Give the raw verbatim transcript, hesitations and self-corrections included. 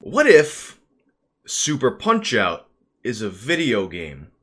What if Super Punch Out is a video game?